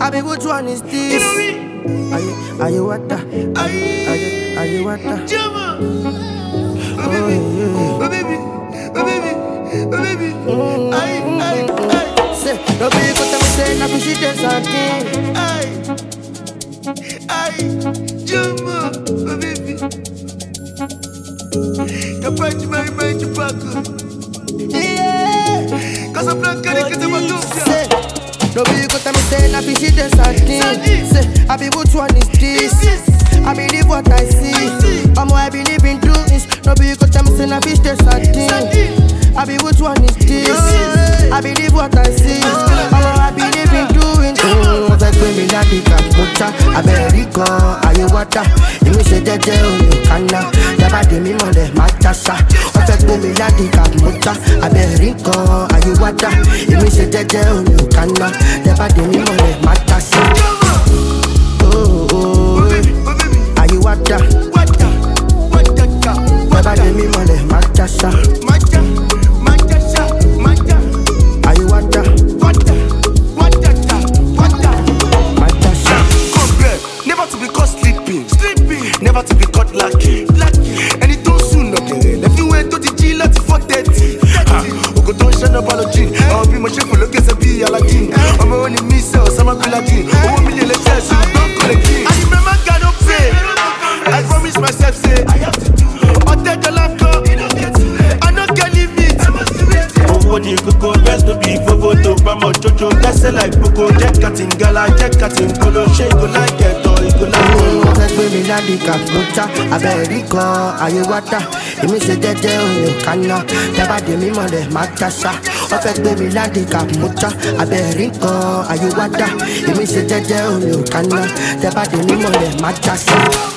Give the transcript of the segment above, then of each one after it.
I be which one is this? Are you what the? Are you what the? Oh baby, oh baby, oh baby, oh baby. Say, no be go tell me say na fish it something. Jumbo, oh baby. Your party, my mind, your back. Yeah, cause I'm not gonna get my say, no be go tell me say na fish it something. Say, I be which one is this? I believe what I see. I believe in doings. No be go tell me say na fish it something. I be which one is this? I believe what I see. I believe in doing. Fẹ́ gbé mi láti kàpútà. Abẹ́ríkọ ayéwádà. Èmi ṣe jẹ́jẹ́ òní kaná. Dábàdé mi mọ̀lẹ̀ má jásá. Wọ́n fẹ́ gbé mi láti kàpútà. Abẹ́ríkọ ayéwádà. Èmi ṣe jẹ́jẹ́ òní kaná. Dábàdé mi mọ̀lẹ̀ má jásá. Ayéwádà. Dábàdé mi mọ̀lẹ̀ má jásá. Never to be caught lucky. And it don't soon again. If you went to the G, let's 430. Ugo don't shut up apology. I'll be my chef for look at the B Aladdin. I'm only me, so some of Pilatin. 1 million letters, so don't call a king. I remember God don't pray. I promise myself, say, I have to do. I'll take a laptop. I don't can leave it. Oh, you could go best to be for photo. Bama Jojo, that's like Boko. Jack cutting gala, Jack cutting polo. Shake go like it, or you go like gbé mi láti kàpútà. Abẹ́ríkọ ayéwádà. Èmi ṣe jẹ́jẹ́ òní kaná. Dábàdé mi mọ̀lẹ̀ má jásá. Wọ́n fẹ́ gbé mi láti kàpútà. Abẹ́ríkọ ayéwádà. Èmi ṣe jẹ́jẹ́ òní kaná. Dábàdé mi mọ̀lẹ̀ má jásá.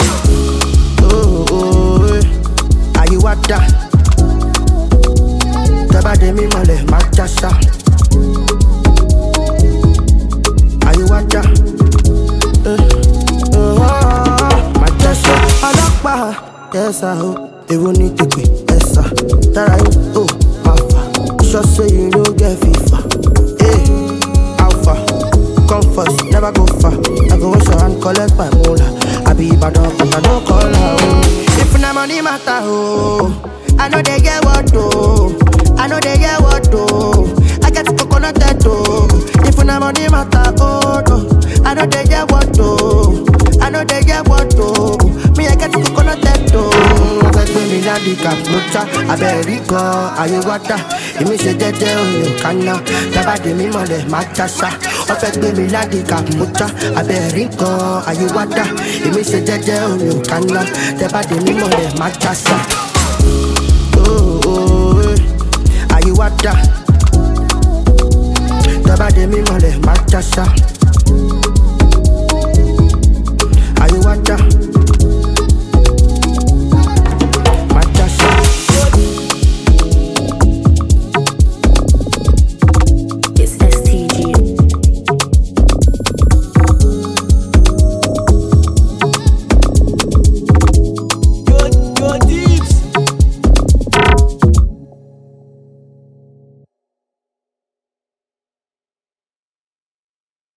Ayéwádà. Dábàdé mi mọ̀lẹ̀ má jásá. Ayéwádà. Ọlọ́pàá ẹ̀sà o, èwo ní tèpè ẹ̀sà. Dára yín, oh, alpha. Sure say you no get FIFA. Hey, alpha. Come first, never go far. I go wash your hand, collect my moolah. I be Ibadan, but I don't call her, oh. If na money matter, oh, I know they get what, oh. I know they get what, oh. I get coconut head, oh. If na money matter, oh, no. I know they get what, oh. I know they get what, oh. Me, I get coconut head, oh. Fẹ́ gbé mi láti kàpútà. Abẹ́ríkọ ayéwádà. Èmi ṣe jẹ́jẹ́ òní kaná. Dábàdé mi mọ̀lẹ̀ má jásá. Wọ́n fẹ́ gbé mi láti kàpútà. Abẹ́ríkọ ayéwádà. Èmi ṣe jẹ́jẹ́ òní kaná. Dábàdé mi mọ̀lẹ̀ má jásá. Ayéwádà. Dábàdé mi mọ̀lẹ̀ má jásá.